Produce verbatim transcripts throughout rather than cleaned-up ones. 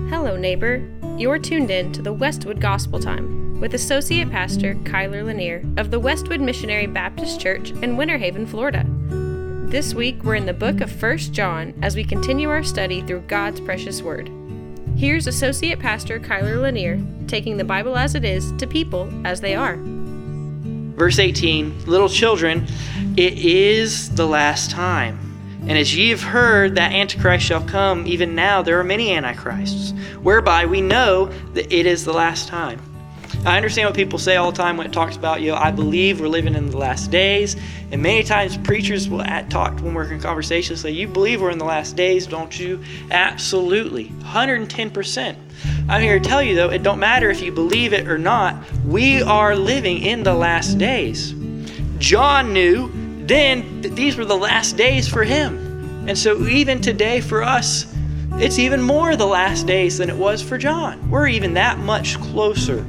Hello, neighbor. You're tuned in to the Westwood Gospel Time with Associate Pastor Kyler Lanier of the Westwood Missionary Baptist Church in Winter Haven, Florida. This week, we're in the book of First John as we continue our study through God's precious word. Here's Associate Pastor Kyler Lanier taking the Bible as it is to people as they are. Verse eighteen, little children, it is the last time. And as ye have heard that Antichrist shall come, even now there are many Antichrists, whereby we know that it is the last time. I understand what people say all the time when it talks about, you know, I believe we're living in the last days. And many times preachers will at, talk when we're in conversations, say, you believe we're in the last days, don't you? Absolutely, one hundred ten percent. I'm here to tell you, though, it don't matter if you believe it or not. We are living in the last days. John knew then that these were the last days for him. And so even today for us, it's even more the last days than it was for John. We're even that much closer.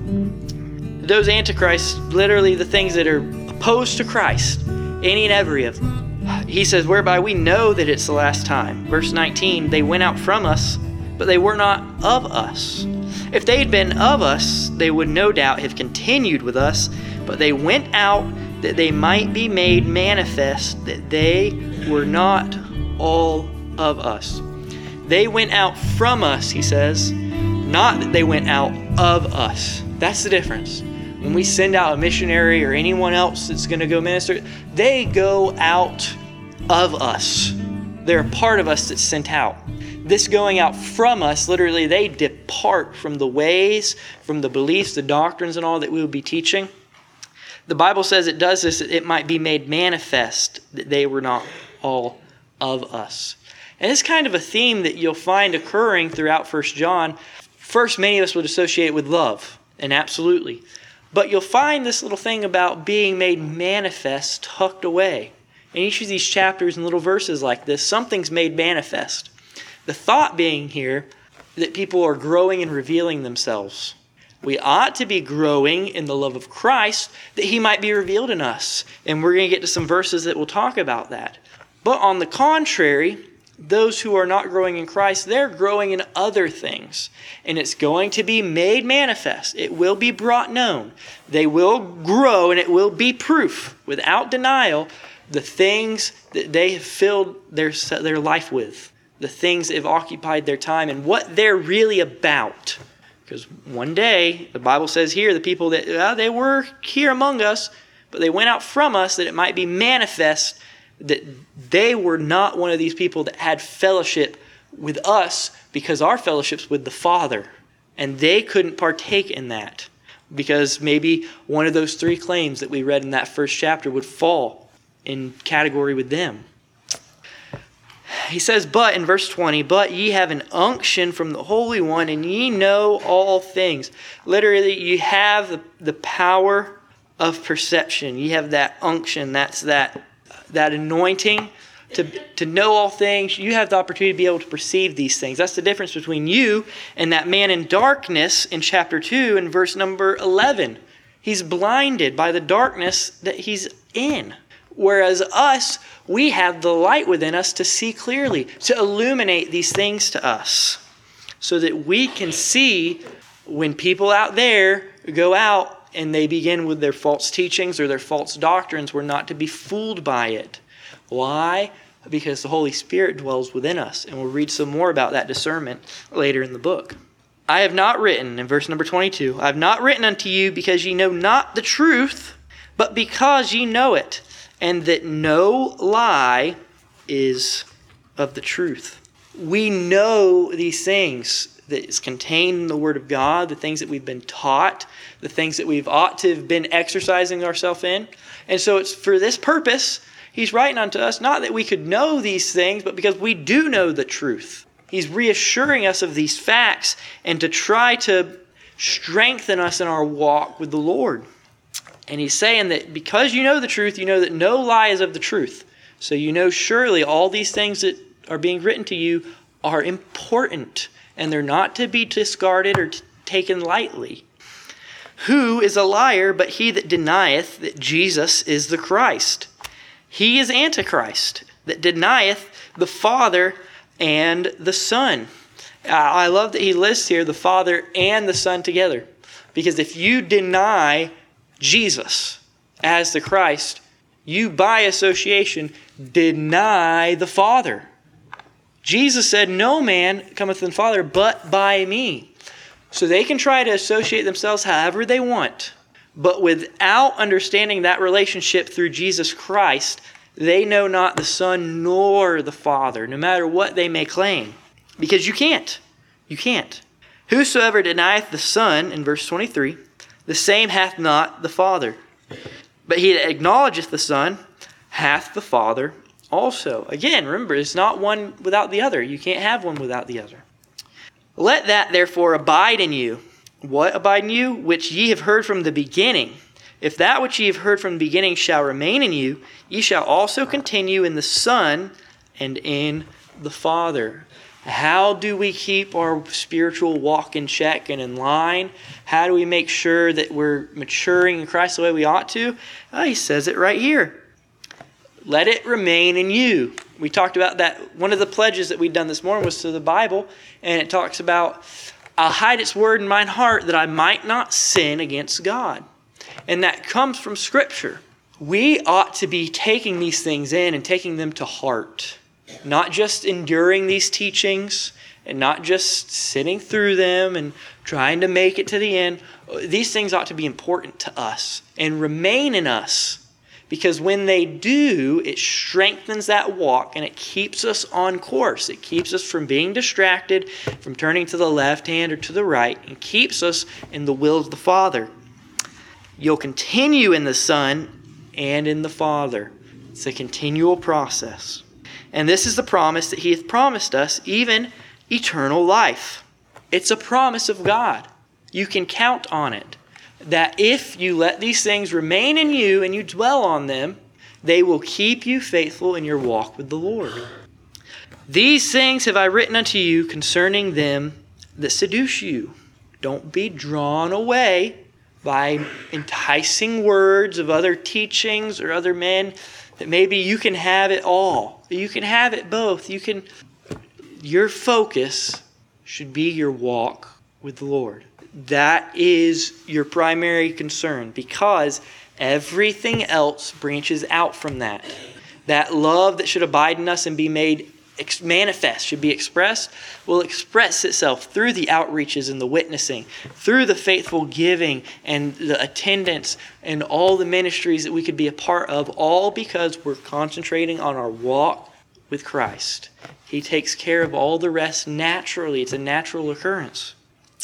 Those antichrists, literally the things that are opposed to Christ, any and every of them. He says, whereby we know that it's the last time. Verse nineteen, they went out from us, but they were not of us. If they'd been of us, they would no doubt have continued with us, but they went out that they might be made manifest that they were not all of us. They went out from us, he says, not that they went out of us. That's the difference. When we send out a missionary or anyone else that's going to go minister, they go out of us. They're a part of us that's sent out. This going out from us, literally, they depart from the ways, from the beliefs, the doctrines and all that we would be teaching. The Bible says it does this, that it might be made manifest that they were not all of us. And it's kind of a theme that you'll find occurring throughout First John. First, many of us would associate it with love, and absolutely. But you'll find this little thing about being made manifest tucked away. In each of these chapters and little verses like this, something's made manifest. The thought being here that people are growing and revealing themselves. We ought to be growing in the love of Christ that he might be revealed in us. And we're going to get to some verses that will talk about that. But on the contrary, those who are not growing in Christ, they're growing in other things. And it's going to be made manifest. It will be brought known. They will grow and it will be proof, without denial, the things that they have filled their, their life with. The things that have occupied their time and what they're really about. Because one day, the Bible says here, the people that, well, they were here among us, but they went out from us that it might be manifest that they were not one of these people that had fellowship with us because our fellowship's with the Father. And they couldn't partake in that because maybe one of those three claims that we read in that first chapter would fall in category with them. He says, but in verse twenty, but ye have an unction from the Holy One, and ye know all things. Literally, you have the, the power of perception. You have that unction. That's that, that anointing to, to know all things. You have the opportunity to be able to perceive these things. That's the difference between you and that man in darkness in chapter two and verse number eleven. He's blinded by the darkness that he's in. Whereas us, we have the light within us to see clearly, to illuminate these things to us so that we can see when people out there go out and they begin with their false teachings or their false doctrines, we're not to be fooled by it. Why? Because the Holy Spirit dwells within us. And we'll read some more about that discernment later in the book. I have not written, in verse number twenty-two, I have not written unto you because ye know not the truth, but because ye know it. And that no lie is of the truth. We know these things that is contained in the Word of God, the things that we've been taught, the things that we've ought to have been exercising ourselves in. And so it's for this purpose, he's writing unto us, not that we could know these things, but because we do know the truth. He's reassuring us of these facts and to try to strengthen us in our walk with the Lord. And he's saying that because you know the truth, you know that no lie is of the truth. So you know surely all these things that are being written to you are important. And they're not to be discarded or t- taken lightly. Who is a liar but he that denieth that Jesus is the Christ? He is Antichrist that denieth the Father and the Son. I love that he lists here the Father and the Son together. Because if you deny Jesus as the Christ, you by association deny the Father. Jesus said, "No man cometh to the Father but by me." So they can try to associate themselves however they want. But without understanding that relationship through Jesus Christ, they know not the Son nor the Father, no matter what they may claim. Because you can't. You can't. "Whosoever denieth the Son," in verse twenty-three, "the same hath not the Father. But he that acknowledgeth the Son hath the Father also." Again, remember, it's not one without the other. You can't have one without the other. "Let that therefore abide in you." What abide in you? "Which ye have heard from the beginning. If that which ye have heard from the beginning shall remain in you, ye shall also continue in the Son and in the Father." How do we keep our spiritual walk in check and in line? How do we make sure that we're maturing in Christ the way we ought to? Oh, he says it right here. Let it remain in you. We talked about that. One of the pledges that we'd done this morning was to the Bible, and it talks about, "I'll hide its word in mine heart that I might not sin against God." And that comes from Scripture. We ought to be taking these things in and taking them to heart. Not just enduring these teachings and not just sitting through them and trying to make it to the end. These things ought to be important to us and remain in us. Because when they do, it strengthens that walk and it keeps us on course. It keeps us from being distracted, from turning to the left hand or to the right, and keeps us in the will of the Father. You'll continue in the Son and in the Father. It's a continual process. And this is the promise that he hath promised us, even eternal life. It's a promise of God. You can count on it. That if you let these things remain in you and you dwell on them, they will keep you faithful in your walk with the Lord. "These things have I written unto you concerning them that seduce you." Don't be drawn away by enticing words of other teachings or other men. That maybe you can have it all. You can have it both. You can. Your focus should be your walk with the Lord. That is your primary concern, because everything else branches out from that. That love that should abide in us and be made manifest, should be expressed, will express itself through the outreaches and the witnessing, through the faithful giving and the attendance and all the ministries that we could be a part of, all because we're concentrating on our walk with Christ. He takes care of all the rest naturally. It's a natural occurrence.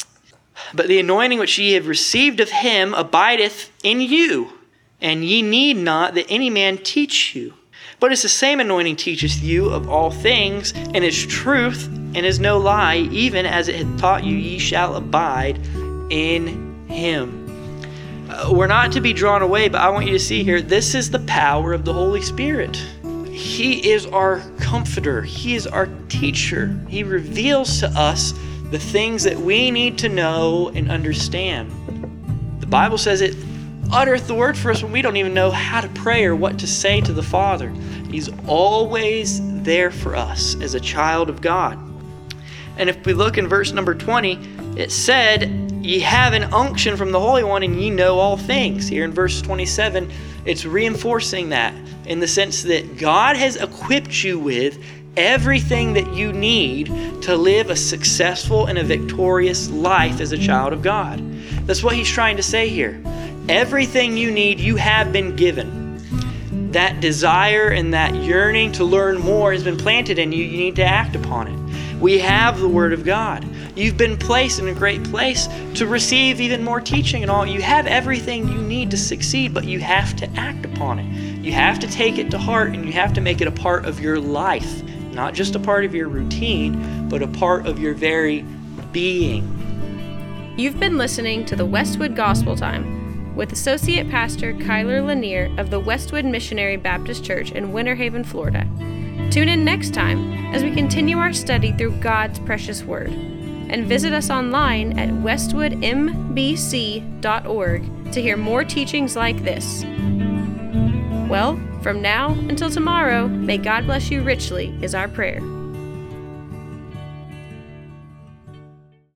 "But the anointing which ye have received of him abideth in you, and ye need not that any man teach you. But it's the same anointing teacheth you of all things, and is truth, and is no lie, even as it hath taught you, ye shall abide in him." Uh, we're not to be drawn away, but I want you to see here, this is the power of the Holy Spirit. He is our comforter. He is our teacher. He reveals to us the things that we need to know and understand. The Bible says it uttereth the word for us when we don't even know how to pray or what to say to the Father. He's always there for us as a child of God. And if we look in verse number twenty, it said, "Ye have an unction from the Holy One, and ye know all things." Here in verse twenty-seven, it's reinforcing that in the sense that God has equipped you with everything that you need to live a successful and a victorious life as a child of God. That's what he's trying to say here. Everything you need, you have been given. That desire and that yearning to learn more has been planted in you. You need to act upon it. We have the Word of God. You've been placed in a great place to receive even more teaching and all. You have everything you need to succeed, but you have to act upon it. You have to take it to heart, and you have to make it a part of your life. Not just a part of your routine, but a part of your very being. You've been listening to the Westwood Gospel Time with Associate Pastor Kyler Lanier of the Westwood Missionary Baptist Church in Winter Haven, Florida. Tune in next time as we continue our study through God's precious Word. And visit us online at westwood m b c dot org to hear more teachings like this. Well, from now until tomorrow, may God bless you richly is our prayer.